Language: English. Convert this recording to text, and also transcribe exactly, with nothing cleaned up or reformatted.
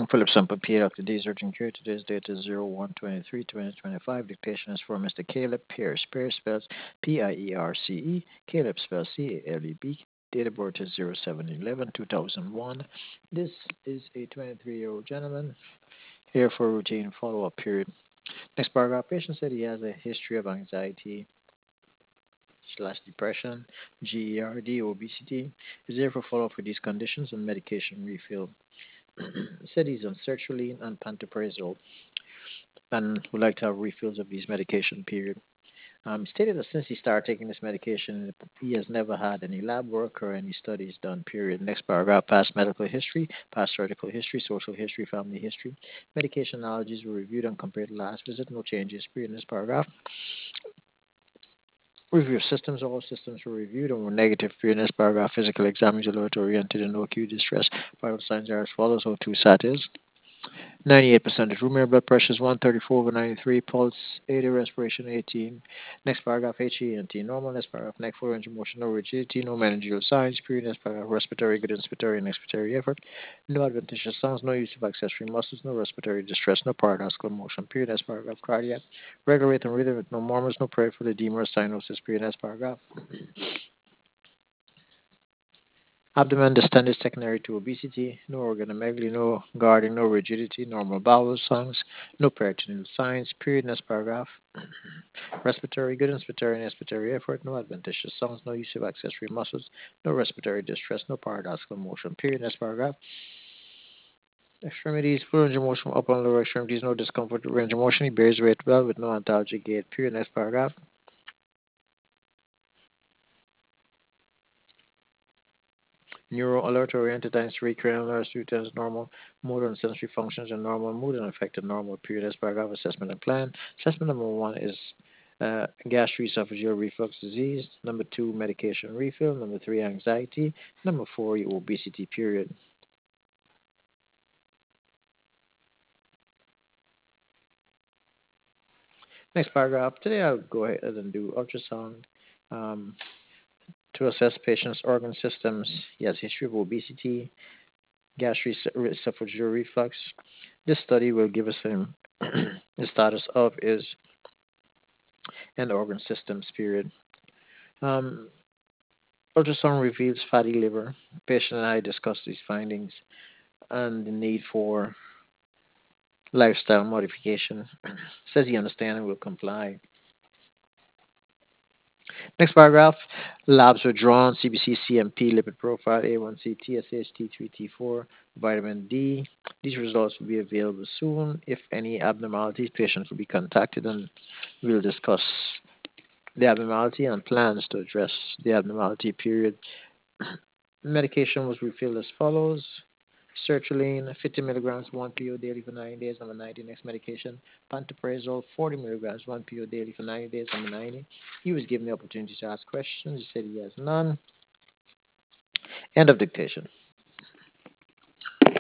Philip Sample P. Doctor D. Urgent Care. Today's date is zero one twenty-three twenty twenty-five. Dictation is for Mister Caleb Pierce. Pierce spells P I E R C E. Caleb spells C A L E B. Date of birth is zero seven eleven two thousand one. This is a twenty-three year old gentleman here for a routine follow up period. Next paragraph. Patient said he has a history of anxiety slash depression, GERD, obesity. Is there for follow up for these conditions and medication refill? Said he's on sertraline and pantoprazole and would like to have refills of these medication period. Um, stated that since he started taking this medication, he has never had any lab work or any studies done, period. Next paragraph, past medical history, past surgical history, social history, family history. Medication allergies were reviewed and compared to last visit. No changes, period. In this paragraph, review of systems. All systems were reviewed and were negative, period. In this paragraph, physical exam is oriented and no acute distress. Vital signs are as follows. O two sat is ninety-eight percent of room air, blood pressure is one thirty-four over ninety-three, pulse eighty, respiration eighteen. Next paragraph, H E N T normal. Next paragraph, neck full range of motion, no rigidity, no meningeal signs. Period. Next paragraph, respiratory, good inspiratory and expiratory effort. No adventitious sounds, no use of accessory muscles, no respiratory distress, no paradoxical motion. Period. Next paragraph, cardiac, regular rate and rhythm with no murmurs, no peripheral edema or cyanosis. Period. Next paragraph. Abdomen distended secondary to obesity, no organomegaly, no guarding, no rigidity, normal bowel sounds, no peritoneal signs, period, next paragraph. Respiratory, good inspiratory and expiratory effort, no adventitious sounds, no use of accessory muscles, no respiratory distress, no paradoxical motion, period, next paragraph. Extremities, full range of motion, upper and lower extremities, no discomfort, range of motion, he bears weight well with no antalgic gait, period, next paragraph. Neuro alert oriented times three, cranial nerves, two times normal, motor and sensory functions are normal, mood and affected normal, period. As paragraph assessment and plan. Assessment number one is uh, gastroesophageal reflux disease. Number two, medication refill. Number three, anxiety. Number four, obesity, period. Next paragraph. Today I'll go ahead and do ultrasound um, to assess patient's organ systems. He has history of obesity, gastroesophageal reflux. This study will give us um, the status of is and organ systems, period. Um, Ultrasound reveals fatty liver. Patient and I discussed these findings and the need for lifestyle modification. Says he understands and will comply. Next paragraph. Labs were drawn. C B C, C M P, lipid profile, A one C, T S H, T three, T four, vitamin D. These results will be available soon. If any abnormalities, patients will be contacted and we'll discuss the abnormality and plans to address the abnormality, period. Medication was refilled as follows. Sertraline, fifty milligrams, one P O daily for ninety days, number ninety. Next medication, pantoprazole, forty milligrams, one P O daily for ninety days, number ninety. He was given the opportunity to ask questions. He said he has none. End of dictation.